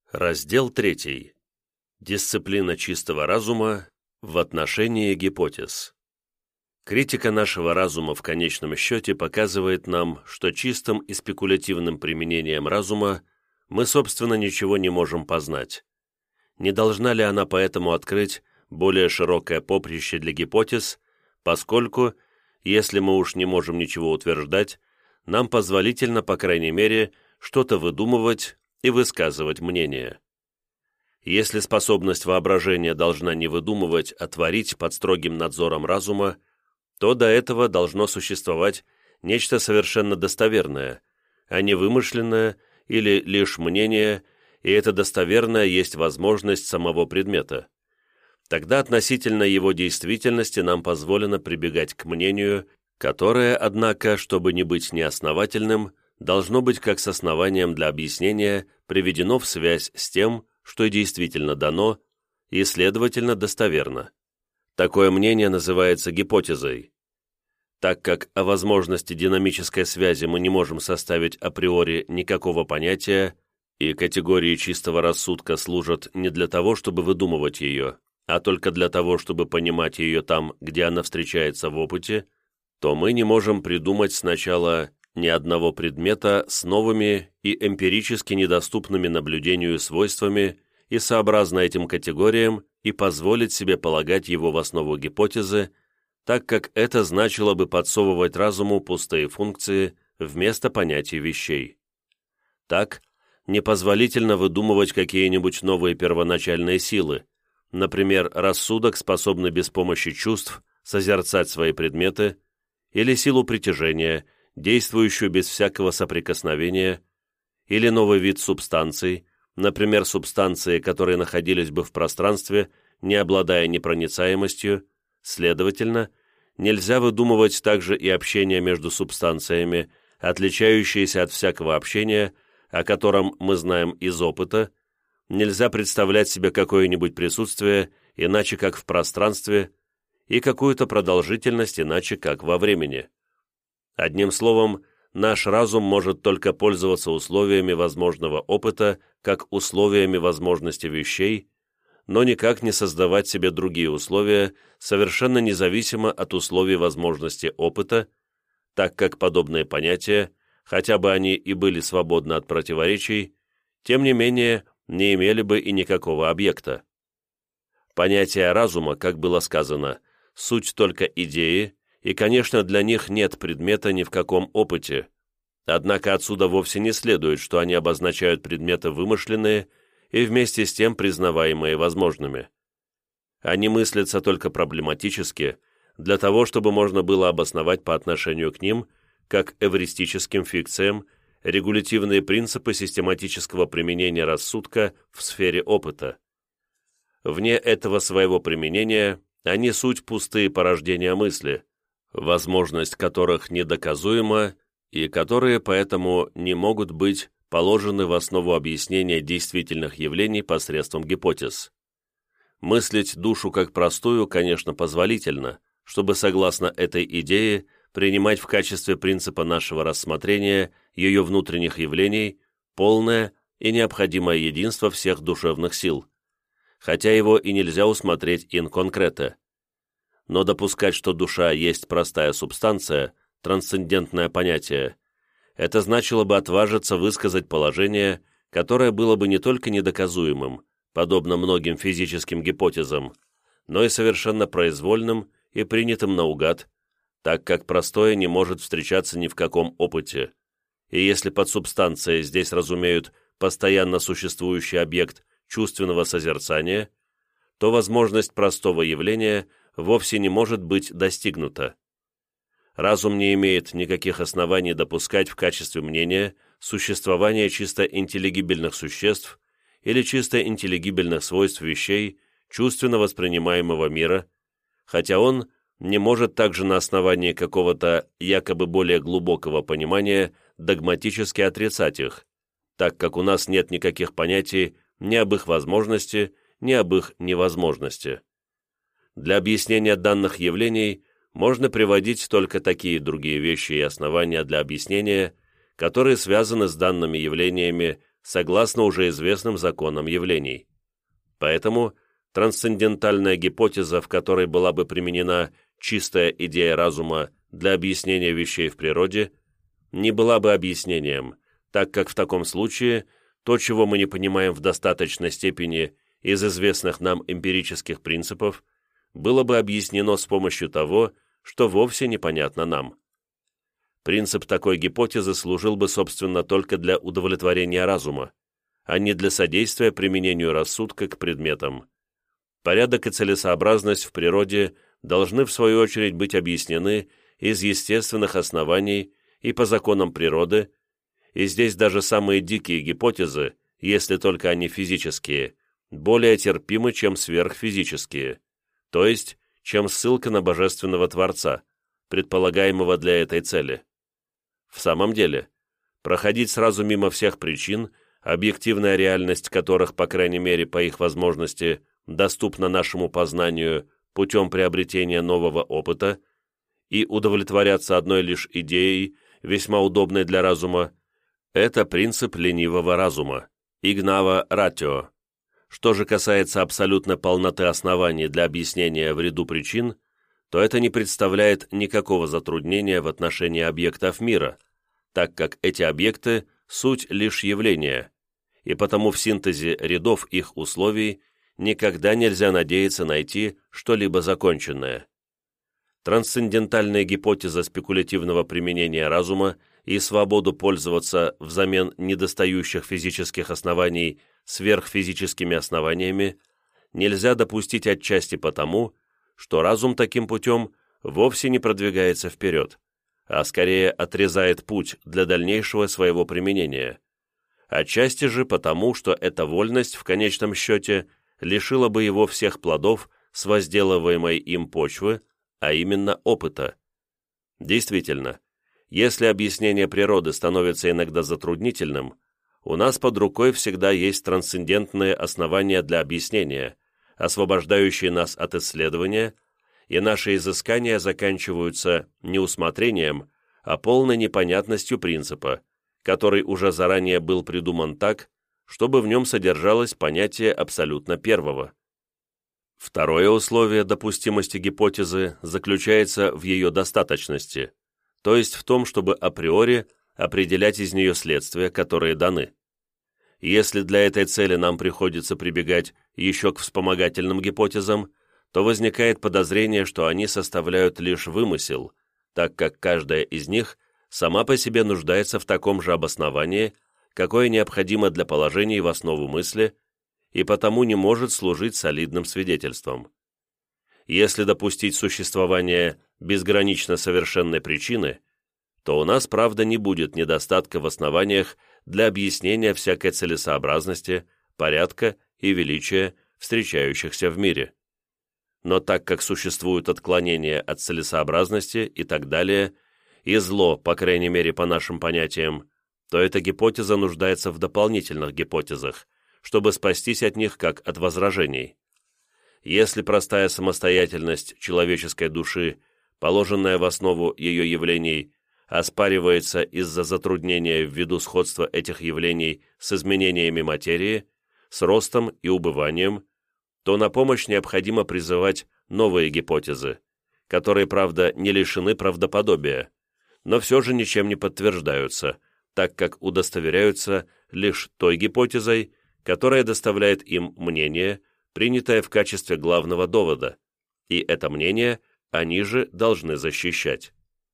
Раздел 3. Дисциплина чистого разума в отношении гипотез. Критика нашего разума в конечном счете показывает нам, что чистым и спекулятивным применением разума мы, собственно, ничего не можем познать. Не должна ли она поэтому открыть более широкое поприще для гипотез, поскольку, если мы уж не можем ничего утверждать, нам позволительно, по крайней мере, что-то выдумывать и высказывать мнение. Если способность воображения должна не выдумывать, а творить под строгим надзором разума, то до этого должно существовать нечто совершенно достоверное, а не вымышленное или лишь мнение, и это достоверное есть возможность самого предмета. Тогда относительно его действительности нам позволено прибегать к мнению, которое, однако, чтобы не быть неосновательным, должно быть как с основанием для объяснения приведено в связь с тем, что действительно дано, и, следовательно, достоверно. Такое мнение называется гипотезой. Так как о возможности динамической связи мы не можем составить априори никакого понятия, и категории чистого рассудка служат не для того, чтобы выдумывать ее, а только для того, чтобы понимать ее там, где она встречается в опыте, то мы не можем придумать сначала ни одного предмета с новыми и эмпирически недоступными наблюдению свойствами и сообразно этим категориям и позволить себе полагать его в основу гипотезы, так как это значило бы подсовывать разуму пустые функции вместо понятий вещей. Так, непозволительно выдумывать какие-нибудь новые первоначальные силы, например, рассудок, способный без помощи чувств созерцать свои предметы, или силу притяжения, действующую без всякого соприкосновения, или новый вид субстанций, например, субстанции, которые находились бы в пространстве, не обладая непроницаемостью, следовательно, нельзя выдумывать также и общение между субстанциями, отличающиеся от всякого общения, о котором мы знаем из опыта, нельзя представлять себе какое-нибудь присутствие иначе как в пространстве и какую-то продолжительность иначе как во времени. Одним словом, наш разум может только пользоваться условиями возможного опыта как условиями возможности вещей, но никак не создавать себе другие условия, совершенно независимо от условий возможности опыта, так как подобные понятия, хотя бы они и были свободны от противоречий, тем не менее не имели бы и никакого объекта. Понятия разума, как было сказано, суть только идеи, и, конечно, для них нет предмета ни в каком опыте. Однако отсюда вовсе не следует, что они обозначают предметы вымышленные и вместе с тем признаваемые возможными. Они мыслятся только проблематически, для того, чтобы можно было обосновать по отношению к ним, как эвристическим фикциям, регулятивные принципы систематического применения рассудка в сфере опыта. Вне этого своего применения они суть пустые порождения мысли, возможность которых недоказуема и которые поэтому не могут быть положены в основу объяснения действительных явлений посредством гипотез. Мыслить душу как простую, конечно, позволительно, чтобы, согласно этой идее, принимать в качестве принципа нашего рассмотрения ее внутренних явлений полное и необходимое единство всех душевных сил, хотя его и нельзя усмотреть ин конкрете. Но допускать, что душа есть простая субстанция, трансцендентное понятие, это значило бы отважиться высказать положение, которое было бы не только недоказуемым, подобно многим физическим гипотезам, но и совершенно произвольным и принятым наугад, так как простое не может встречаться ни в каком опыте. И если под субстанцией здесь разумеют постоянно существующий объект чувственного созерцания, то возможность простого явления вовсе не может быть достигнута. Разум не имеет никаких оснований допускать в качестве мнения существование чисто интеллигибельных существ или чисто интеллигибельных свойств вещей чувственно воспринимаемого мира, хотя он не может также на основании какого-то якобы более глубокого понимания догматически отрицать их, так как у нас нет никаких понятий ни об их возможности, ни об их невозможности. Для объяснения данных явлений можно приводить только такие другие вещи и основания для объяснения, которые связаны с данными явлениями согласно уже известным законам явлений. Поэтому трансцендентальная гипотеза, в которой была бы применена чистая идея разума для объяснения вещей в природе, не была бы объяснением, так как в таком случае то, чего мы не понимаем в достаточной степени из известных нам эмпирических принципов, было бы объяснено с помощью того, что вовсе непонятно нам. Принцип такой гипотезы служил бы, собственно, только для удовлетворения разума, а не для содействия применению рассудка к предметам. Порядок и целесообразность в природе должны, в свою очередь, быть объяснены из естественных оснований и по законам природы, и здесь даже самые дикие гипотезы, если только они физические, более терпимы, чем сверхфизические, то есть, чем ссылка на божественного Творца, предполагаемого для этой цели. В самом деле, проходить сразу мимо всех причин, объективная реальность которых, по крайней мере, по их возможности, доступна нашему познанию путем приобретения нового опыта, и удовлетворяться одной лишь идеей, весьма удобной для разума, это принцип ленивого разума, игнава ратио. Что же касается абсолютной полноты оснований для объяснения в ряду причин, то это не представляет никакого затруднения в отношении объектов мира, так как эти объекты – суть лишь явления, и потому в синтезе рядов их условий никогда нельзя надеяться найти что-либо законченное. Трансцендентальная гипотеза спекулятивного применения разума и свободу пользоваться взамен недостающих физических оснований сверхфизическими основаниями нельзя допустить отчасти потому, что разум таким путем вовсе не продвигается вперед, а скорее отрезает путь для дальнейшего своего применения. Отчасти же потому, что эта вольность в конечном счете лишила бы его всех плодов с возделываемой им почвы, а именно опыта. Действительно, если объяснение природы становится иногда затруднительным, у нас под рукой всегда есть трансцендентные основания для объяснения, освобождающие нас от исследования, и наши изыскания заканчиваются не усмотрением, а полной непонятностью принципа, который уже заранее был придуман так, чтобы в нем содержалось понятие абсолютно первого. Второе условие допустимости гипотезы заключается в ее достаточности, то есть в том, чтобы априори определять из нее следствия, которые даны. Если для этой цели нам приходится прибегать еще к вспомогательным гипотезам, то возникает подозрение, что они составляют лишь вымысел, так как каждая из них сама по себе нуждается в таком же обосновании, какое необходимо для положений в основу мысли, и потому не может служить солидным свидетельством. Если допустить существование безгранично совершенной причины, то у нас, правда, не будет недостатка в основаниях для объяснения всякой целесообразности, порядка и величия, встречающихся в мире. Но так как существуют отклонения от целесообразности и так далее, и зло, по крайней мере по нашим понятиям, то эта гипотеза нуждается в дополнительных гипотезах, чтобы спастись от них как от возражений. Если простая самостоятельность человеческой души, положенная в основу ее явлений, оспаривается из-за затруднения ввиду сходства этих явлений с изменениями материи, с ростом и убыванием, то на помощь необходимо призывать новые гипотезы, которые, правда, не лишены правдоподобия, но все же ничем не подтверждаются, так как удостоверяются лишь той гипотезой, которая доставляет им мнение, принятое в качестве главного довода, и это мнение они же должны защищать.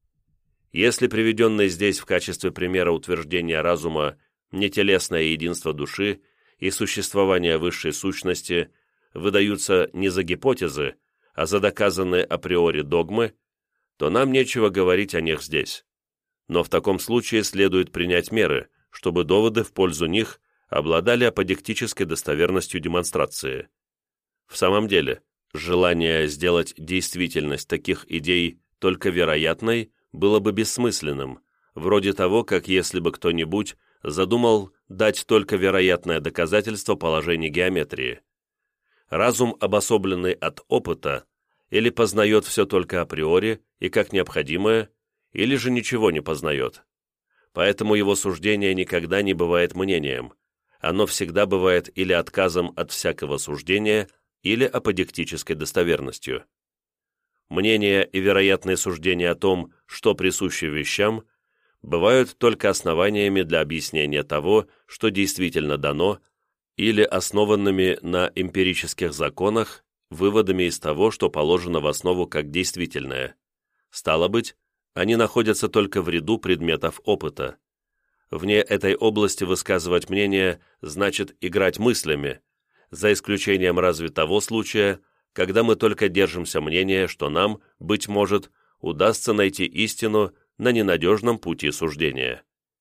Если приведенное здесь в качестве примера утверждения разума нетелесное единство души и существование высшей сущности выдаются не за гипотезы, а за доказанные априори догмы, то нам нечего говорить о них здесь. Но в таком случае следует принять меры, чтобы доводы в пользу них обладали аподектической достоверностью демонстрации. В самом деле, желание сделать действительность таких идей только вероятной было бы бессмысленным, вроде того, как если бы кто-нибудь задумал дать только вероятное доказательство положений геометрии. Разум, обособленный от опыта, или познает все только априори и как необходимое, или же ничего не познает. Поэтому его суждение никогда не бывает мнением, оно всегда бывает или отказом от всякого суждения, или аподектической достоверностью. Мнения и вероятные суждения о том, что присуще вещам, бывают только основаниями для объяснения того, что действительно дано, или основанными на эмпирических законах, выводами из того, что положено в основу как действительное. Стало быть, они находятся только в ряду предметов опыта. Вне этой области высказывать мнение значит играть мыслями, за исключением разве того случая, когда мы только держимся мнения, что нам, быть может, удастся найти истину на ненадежном пути суждения.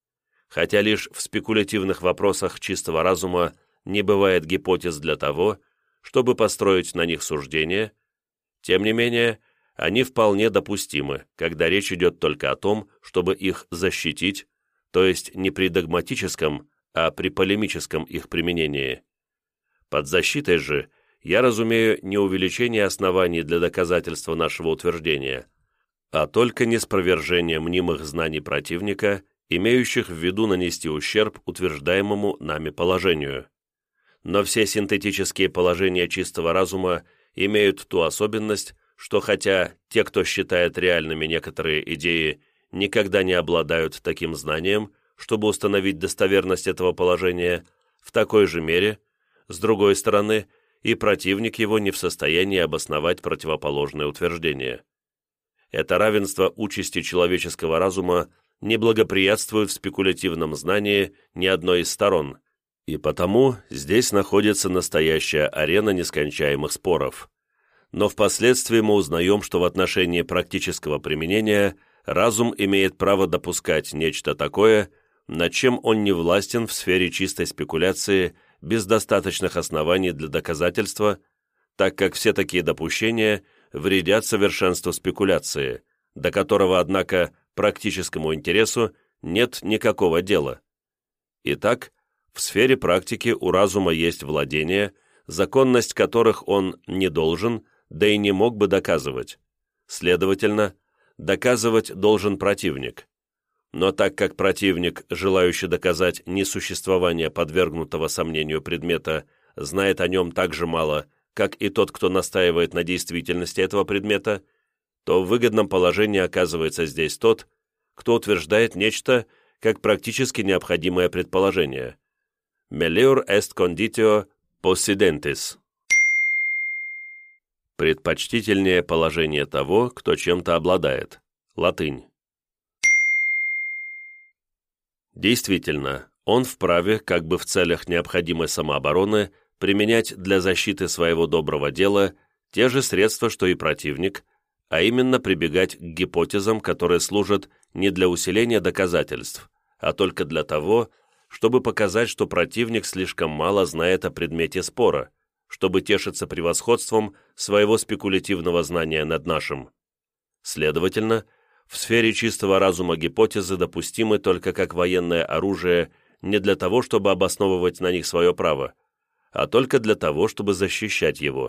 Хотя лишь в спекулятивных вопросах чистого разума не бывает гипотез для того, чтобы построить на них суждение, тем не менее, они вполне допустимы, когда речь идет только о том, чтобы их защитить, то есть не при догматическом, а при полемическом их применении. Под защитой же я разумею не увеличение оснований для доказательства нашего утверждения, а только неспровержение мнимых знаний противника, имеющих в виду нанести ущерб утверждаемому нами положению. Но все синтетические положения чистого разума имеют ту особенность, что хотя те, кто считает реальными некоторые идеи, никогда не обладают таким знанием, чтобы установить достоверность этого положения, в такой же мере, с другой стороны, и противник его не в состоянии обосновать противоположное утверждение. Это равенство участи человеческого разума не благоприятствует в спекулятивном знании ни одной из сторон, и потому здесь находится настоящая арена нескончаемых споров. Но впоследствии мы узнаем, что в отношении практического применения разум имеет право допускать нечто такое, над чем он не властен в сфере чистой спекуляции без достаточных оснований для доказательства, так как все такие допущения вредят совершенству спекуляции, до которого, однако, практическому интересу нет никакого дела. Итак, в сфере практики у разума есть владения, законность которых он не должен, да и не мог бы доказывать. Следовательно, доказывать должен противник. Но так как противник, желающий доказать несуществование подвергнутого сомнению предмета, знает о нем так же мало, как и тот, кто настаивает на действительности этого предмета, то в выгодном положении оказывается здесь тот, кто утверждает нечто как практически необходимое предположение. «Melior est conditio possidentis». Предпочтительнее положение того, кто чем-то обладает. Латынь. Действительно, он вправе, как бы в целях необходимой самообороны, применять для защиты своего доброго дела те же средства, что и противник, а именно прибегать к гипотезам, которые служат не для усиления доказательств, а только для того, чтобы показать, что противник слишком мало знает о предмете спора, чтобы тешиться превосходством своего спекулятивного знания над нашим. Следовательно, в сфере чистого разума гипотезы допустимы только как военное оружие не для того, чтобы обосновывать на них свое право, а только для того, чтобы защищать его.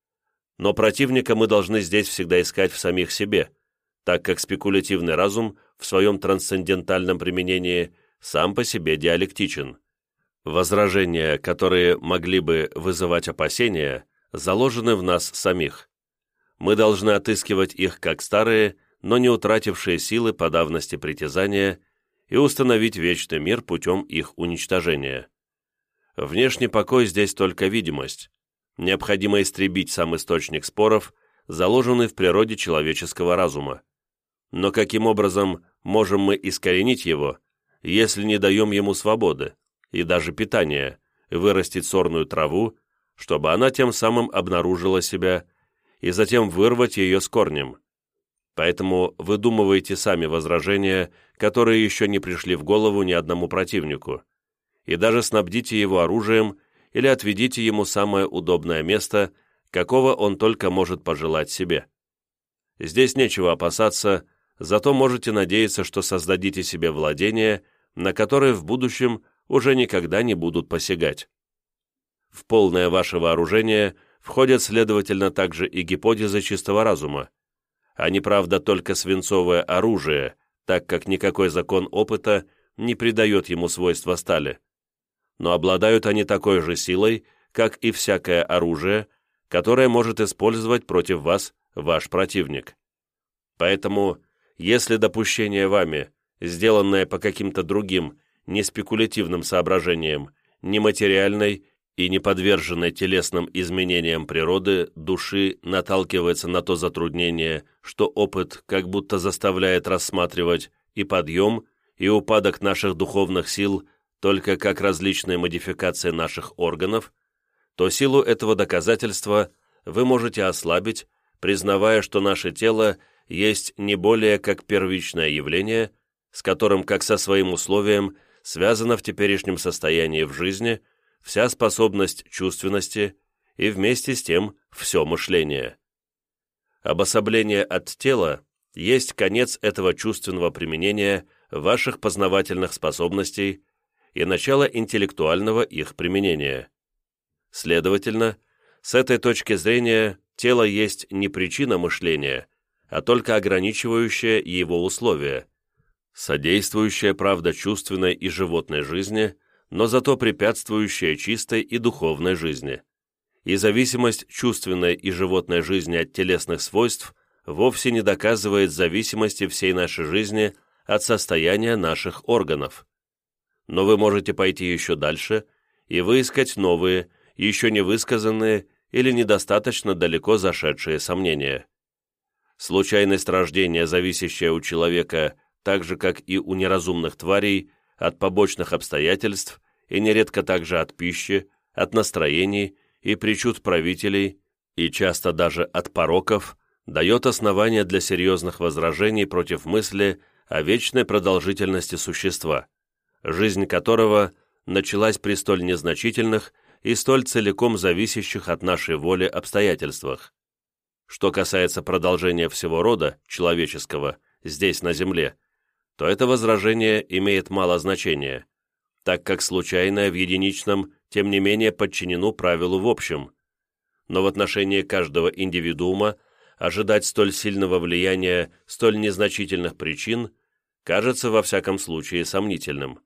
Но противника мы должны здесь всегда искать в самих себе, так как спекулятивный разум в своем трансцендентальном применении сам по себе диалектичен. Возражения, которые могли бы вызывать опасения, заложены в нас самих. Мы должны отыскивать их как старые, но не утратившие силы по давности притязания, и установить вечный мир путем их уничтожения. Внешний покой здесь только видимость. Необходимо истребить сам источник споров, заложенный в природе человеческого разума. Но каким образом можем мы искоренить его, если не даем ему свободы и даже питания, вырастить сорную траву, чтобы она тем самым обнаружила себя, и затем вырвать ее с корнем? Поэтому выдумывайте сами возражения, которые еще не пришли в голову ни одному противнику, и даже снабдите его оружием или отведите ему самое удобное место, какого он только может пожелать себе. Здесь нечего опасаться, зато можете надеяться, что создадите себе владения, на которые в будущем уже никогда не будут посягать. В полное ваше вооружение входят, следовательно, также и гипотезы чистого разума. Они, правда, только свинцовое оружие, так как никакой закон опыта не придает ему свойства стали. но обладают они такой же силой, как и всякое оружие, которое может использовать против вас ваш противник. Поэтому, если допущение вами, сделанное по каким-то другим, не спекулятивным соображениям, нематериальной и не подверженной телесным изменениям природы, души наталкивается на то затруднение, что опыт как будто заставляет рассматривать и подъем, и упадок наших духовных сил только как различные модификации наших органов, то силу этого доказательства вы можете ослабить, признавая, что наше тело есть не более как первичное явление, с которым, как со своим условием, связана в теперешнем состоянии в жизни вся способность чувственности и вместе с тем все мышление. Обособление от тела есть конец этого чувственного применения ваших познавательных способностей и начало интеллектуального их применения. Следовательно, с этой точки зрения тело есть не причина мышления, а только ограничивающее его условия, содействующее, правда, чувственной и животной жизни, но зато препятствующее чистой и духовной жизни. И зависимость чувственной и животной жизни от телесных свойств вовсе не доказывает зависимости всей нашей жизни от состояния наших органов. Но вы можете пойти еще дальше и выискать новые, еще не высказанные или недостаточно далеко зашедшие сомнения. Случайность рождения, зависящая у человека, так же, как и у неразумных тварей, от побочных обстоятельств и нередко также от пищи, от настроений и причуд правителей, и часто даже от пороков, дает основания для серьезных возражений против мысли о вечной продолжительности существа, жизнь которого началась при столь незначительных и столь целиком зависящих от нашей воли обстоятельствах. Что касается продолжения всего рода человеческого здесь на земле, то это возражение имеет мало значения, так как случайное в единичном, тем не менее, подчинено правилу в общем. Но в отношении каждого индивидуума ожидать столь сильного влияния столь незначительных причин кажется во всяком случае сомнительным.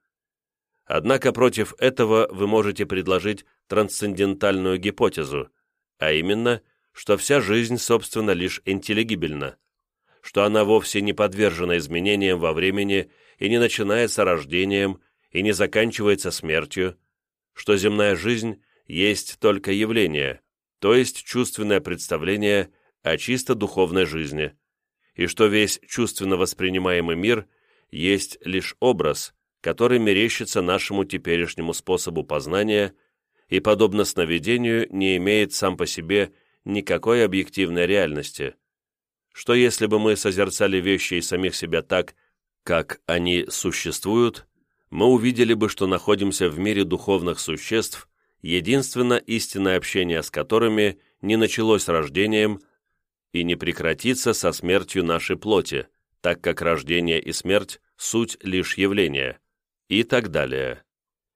Однако против этого вы можете предложить трансцендентальную гипотезу, а именно, что вся жизнь, собственно, лишь интеллигибельна, что она вовсе не подвержена изменениям во времени и не начинается рождением и не заканчивается смертью, что земная жизнь есть только явление, то есть чувственное представление о чисто духовной жизни, и что весь чувственно воспринимаемый мир есть лишь образ, который мерещится нашему теперешнему способу познания и, подобно сновидению, не имеет сам по себе никакой объективной реальности, что если бы мы созерцали вещи и самих себя так, как они существуют, мы увидели бы, что находимся в мире духовных существ, единственно истинное общение с которыми не началось рождением и не прекратится со смертью нашей плоти, так как рождение и смерть – суть лишь явления, и так далее.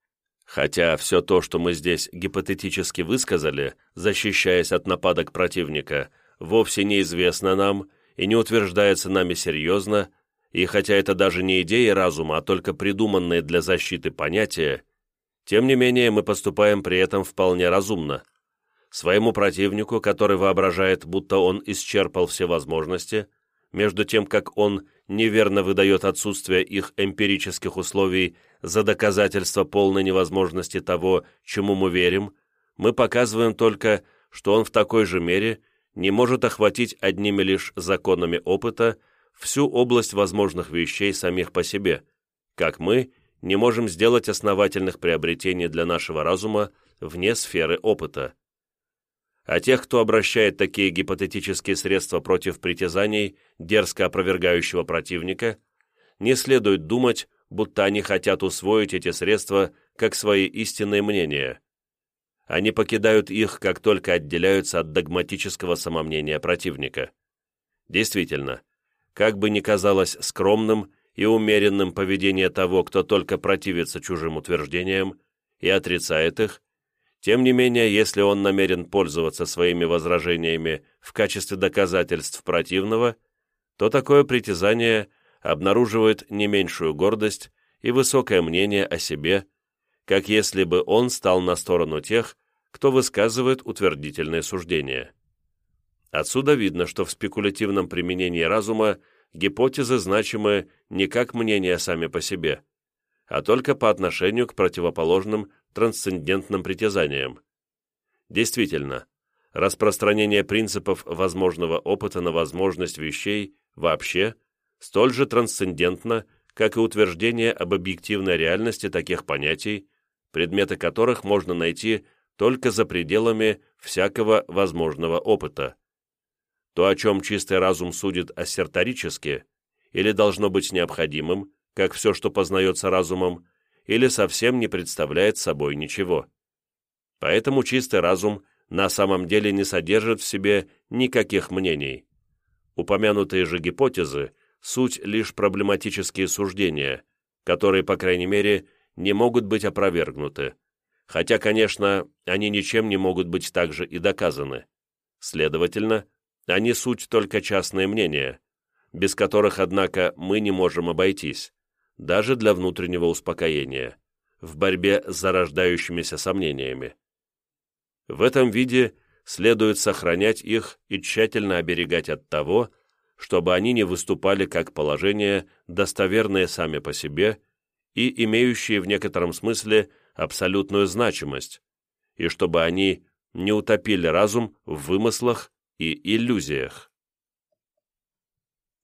Хотя все то, что мы здесь гипотетически высказали, защищаясь от нападок противника, вовсе неизвестно нам и не утверждается нами серьезно, и хотя это даже не идеи разума, а только придуманные для защиты понятия, тем не менее мы поступаем при этом вполне разумно. Своему противнику, который воображает, будто он исчерпал все возможности, между тем, как он неверно выдает отсутствие их эмпирических условий за доказательство полной невозможности того, чему мы верим, мы показываем только, что он в такой же мере не может охватить одними лишь законами опыта всю область возможных вещей самих по себе, как мы не можем сделать основательных приобретений для нашего разума вне сферы опыта. А тех, кто обращает такие гипотетические средства против притязаний дерзко опровергающего противника, не следует думать, будто они хотят усвоить эти средства как свои истинные мнения. Они покидают их, как только отделяются от догматического самомнения противника. Действительно, как бы ни казалось скромным и умеренным поведение того, кто только противится чужим утверждениям и отрицает их, тем не менее, если он намерен пользоваться своими возражениями в качестве доказательств противного, то такое притязание обнаруживает не меньшую гордость и высокое мнение о себе, как если бы он стал на сторону тех, кто высказывает утвердительные суждения. Отсюда видно, что в спекулятивном применении разума гипотезы значимы не как мнения сами по себе, а только по отношению к противоположным трансцендентным притязаниям. Действительно, распространение принципов возможного опыта на возможность вещей вообще столь же трансцендентно, как и утверждение об объективной реальности таких понятий, предметы которых можно найти только за пределами всякого возможного опыта. То, о чем чистый разум судит ассерторически, или должно быть необходимым, как все, что познается разумом, или совсем не представляет собой ничего. Поэтому чистый разум на самом деле не содержит в себе никаких мнений. Упомянутые же гипотезы – суть лишь проблематические суждения, которые, по крайней мере, не могут быть опровергнуты, хотя, конечно, они ничем не могут быть также и доказаны. Следовательно, они суть только частные мнения, без которых, однако, мы не можем обойтись, даже для внутреннего успокоения, в борьбе с зарождающимися сомнениями. В этом виде следует сохранять их и тщательно оберегать от того, чтобы они не выступали как положения, достоверные сами по себе и имеющие в некотором смысле абсолютную значимость, и чтобы они не утопили разум в вымыслах и иллюзиях.